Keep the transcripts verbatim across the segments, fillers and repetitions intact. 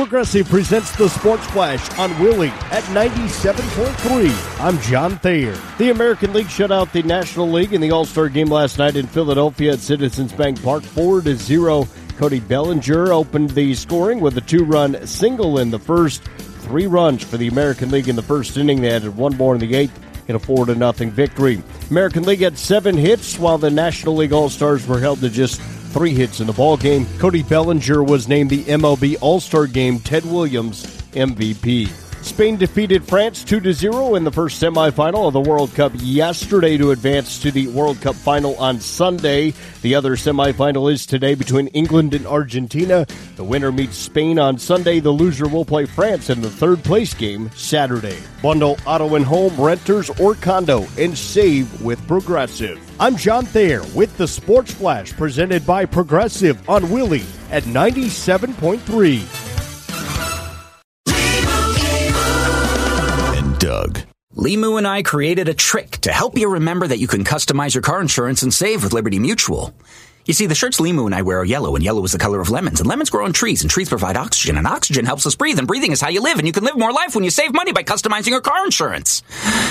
Progressive presents the Sports Flash on Willie at ninety-seven point three. I'm John Thayer. The American League shut out the National League in the All-Star game last night in Philadelphia at Citizens Bank Park, four to zero. Cody Bellinger opened the scoring with a two-run single in the first. Three runs for the American League in the first inning. They added one more in the eighth in a four to nothing victory. American League had seven hits, while the National League All-Stars were held to just three hits in the ballgame. Cody Bellinger was named the M L B All-Star Game Ted Williams M V P. Spain defeated France two to zero in the first semifinal of the World Cup yesterday to advance to the World Cup final on Sunday. The other semifinal is today between England and Argentina. The winner meets Spain on Sunday. The loser will play France in the third place game Saturday. Bundle auto and home, renters, or condo and save with Progressive. I'm John Thayer with the Sports Flash presented by Progressive on Willie at ninety-seven point three. Doug. Limu and I created a trick to help you remember that you can customize your car insurance and save with Liberty Mutual. You see, the shirts Limu and I wear are yellow, and yellow is the color of lemons, and lemons grow on trees, and trees provide oxygen, and oxygen helps us breathe, and breathing is how you live, and you can live more life when you save money by customizing your car insurance.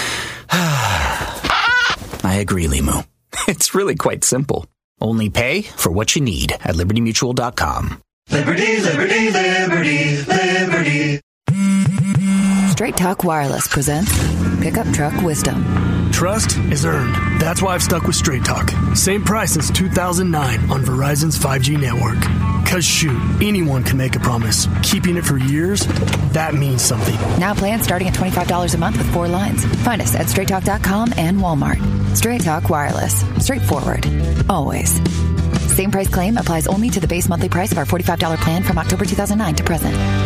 I agree, Limu. It's really quite simple. Only pay for what you need at liberty mutual dot com. Liberty, liberty, liberty, liberty. Straight Talk Wireless presents Pickup Truck Wisdom. Trust is earned. That's why I've stuck with Straight Talk. Same price since two thousand nine on Verizon's five G network. Cause shoot, anyone can make a promise. Keeping it for years, that means something. Now plans starting at twenty-five dollars a month with four lines. Find us at straight talk dot com and Walmart. Straight Talk Wireless. Straightforward. Always. Same price claim applies only to the base monthly price of our forty-five dollars plan from October two thousand nine to present.